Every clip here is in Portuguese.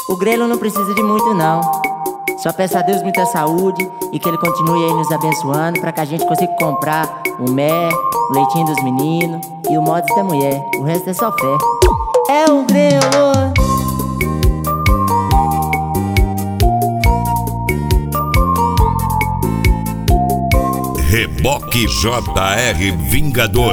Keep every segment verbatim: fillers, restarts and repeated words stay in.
O grelo não precisa de muito não. Só peço a Deus muita saúde e que Ele continue aí nos abençoando, pra que a gente consiga comprar o mé, o leitinho dos meninos e o mods da mulher. O resto é só fé. É o grelo. Reboque J R Vingador.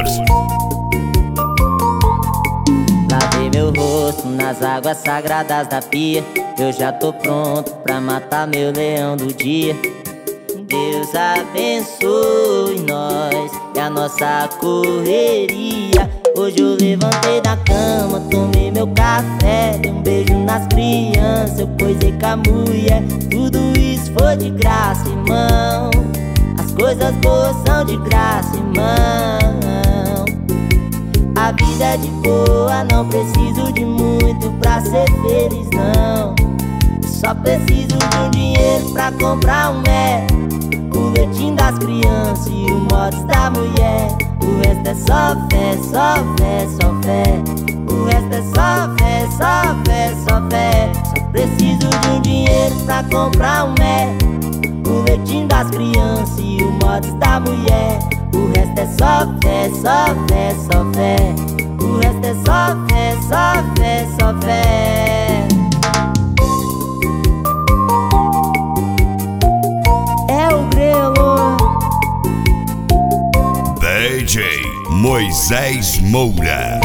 Lavei meu rosto nas águas sagradas da pia. Eu já tô pronto pra matar meu leão do dia. Deus abençoe nós e a nossa correria. Hoje eu levantei da cama, tomei meu café, dei um beijo nas crianças, eu coisei com a mulher. Tudo isso foi de graça, irmão. As coisas boas são de graça, irmão. A vida é de boa, não preciso de muito pra ser feliz, não. Só preciso de um dinheiro pra comprar um mé, o leitinho das crianças e o mods da mulher. O resto é só fé, só fé, só fé. O resto é só fé, só fé, só fé. Só preciso de um dinheiro pra comprar um mé, o leitinho das crianças e o mods da mulher. O resto é só fé, só fé, só fé. O resto é só fé, só fé, só fé. É o grelo. D J Moisés Moura.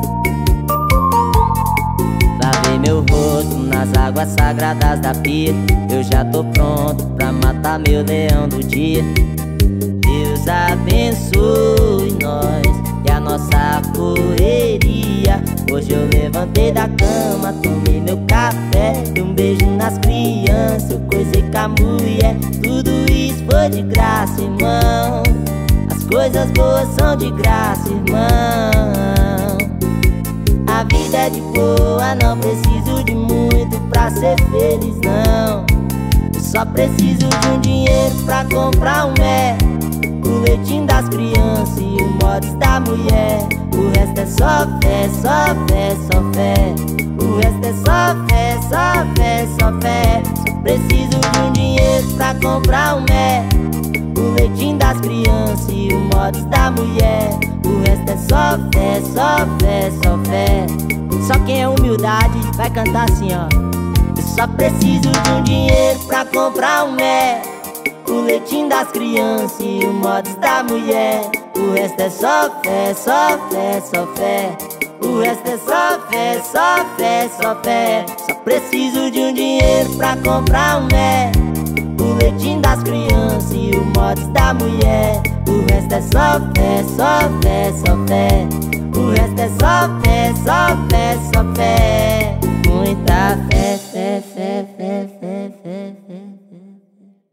Lavei meu rosto nas águas sagradas da pia. Eu já tô pronto pra matar meu leão do dia. Deus abençoe nós e a nossa correria. Hoje eu levantei da cama, tomei meu café, dei um beijo nas crianças, eu coisei com a mulher. Tudo isso foi de graça, irmão. As coisas boas são de graça, irmão. A vida é de boa, não preciso de muito pra ser feliz, não. Eu só preciso de um dinheiro pra comprar um mé, o leitinho das crianças e o mods da mulher. O resto é só fé, só fé, só fé. O resto é só fé, só fé, só fé. Só preciso de um dinheiro pra comprar um mé, o leitinho das crianças e o mods da mulher. O resto é só fé, só fé, só fé. Só quem é humildade vai cantar assim, ó. Eu só preciso de um dinheiro pra comprar um mé, o leitinho das crianças e o mods da mulher. O resto é só fé, só fé, só fé. O resto é só fé, só fé, só fé. Só preciso de um dinheiro pra comprar um mé, o leitinho das crianças e o mods da mulher. O resto é só fé, só fé, só fé. O resto é só fé, só fé, só fé.